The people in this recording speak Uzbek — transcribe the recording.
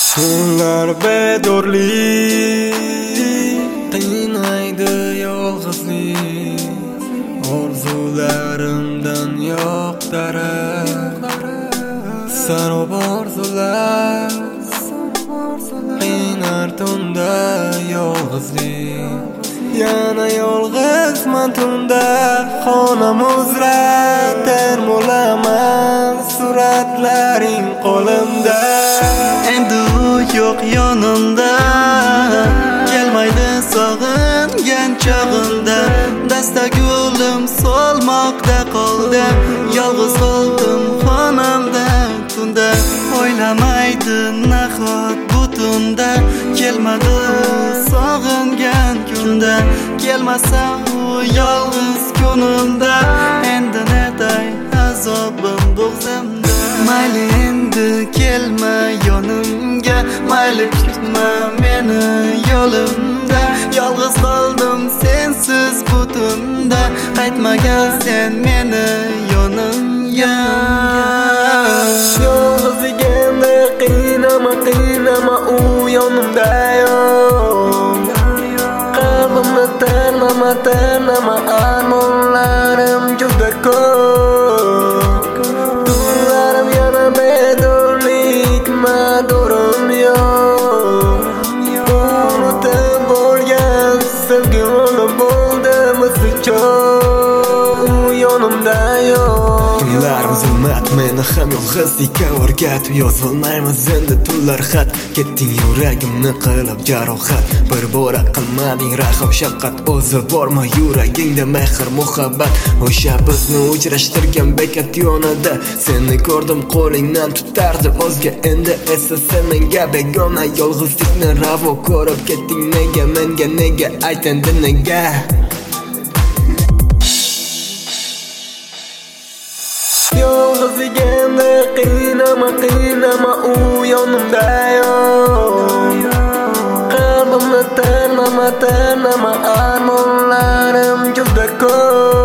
Tunlar bedorli, qiynaydi yolg'izlik. Orzularimdan yo'q darak, sarob orzular qiynar tunda yolg'izlik. Yana yolg'izman tunda, xonam uzra termulaman, suratlaring qo'limda. Endi u yo'q yonimda, kelmaydi sog'ingan chog'imda. Dasta gulim solmoqda qoldi, yolg'iz qoldim xonamda tunda. O'ylamaydi nahot bu tunda, kelmadi sog'ingan kunda. Kelmasa u yolg'iz kunimda, endi netay azobim bo'g'zimda. Mayli endi kelma yonimga, mayli kutma meni yo'limda. Yolg'iz qoldim sensiz bu tunda, qaytmagan sen meni yonimga. Yolg'iz ekanni qiynama, qiynama, u yonimda yo'q. Qalbimni terlama, terlama, armonlarim juda ko'p. Tunlarim yana bedorlik, madorim yo'q. Unutib bo'lgan sevgim o'lib bo'ldi mislichoq, u yonimda yo'q. Tunlarim zulmat, meni ham yolg'izlikka o'rgatib, yozolmaymiz endi tunlar xat. Ketding yuragimni qilib jarohat, bir bora qilmading rahm shafqat. O'zi bormi yuragingda mehr muhabbat? O'sha bizni uchrashtirgan bekat yonida seni ko'rdim, qo'lingdan tutardim o'zga. Endi esa sen menga begona, yolg'izlikni ravo ko'rib ketding. Nega menga, nega ayt endi nega? Yolg'iz ekanni qiynama, qiynama, u yonimda yo'q. Qalbimni terlama, terlama, armonlarim juda ko'p.